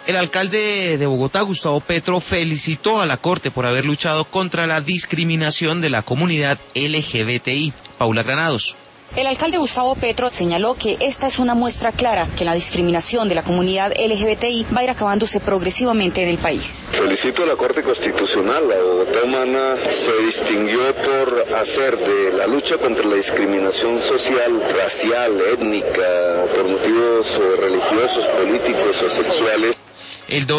El alcalde de Bogotá, Gustavo Petro, felicitó a la Corte por haber luchado contra la discriminación de la comunidad LGBTI. Paula Granados. El alcalde Gustavo Petro señaló que esta es una muestra clara que la discriminación de la comunidad LGBTI va a ir acabándose progresivamente en el país. Felicito a la Corte Constitucional. La Bogotá Humana se distinguió por hacer de la lucha contra la discriminación social, racial, étnica, por motivos religiosos, políticos o sexuales.